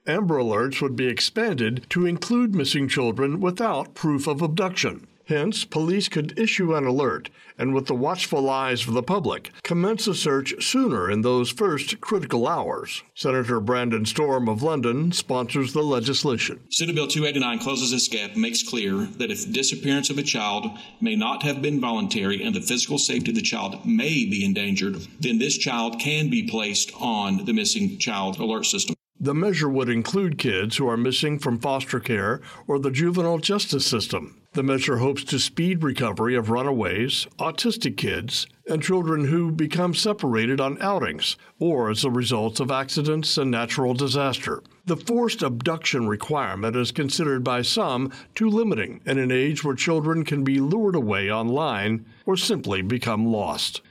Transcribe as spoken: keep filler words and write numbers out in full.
Amber Alerts would be expanded to include missing children without proof of abduction. Hence, police could issue an alert and, with the watchful eyes of the public, commence a search sooner in those first critical hours. Senator Brandon Storm of London sponsors the legislation. Senate Bill two eighty-nine closes this gap and makes clear that if disappearance of a child may not have been voluntary and the physical safety of the child may be endangered, then this child can be placed on the missing child alert system. The measure would include kids who are missing from foster care or the juvenile justice system. The measure hopes to speed recovery of runaways, autistic kids, and children who become separated on outings or as a result of accidents and natural disaster. The forced abduction requirement is considered by some too limiting in an age where children can be lured away online or simply become lost.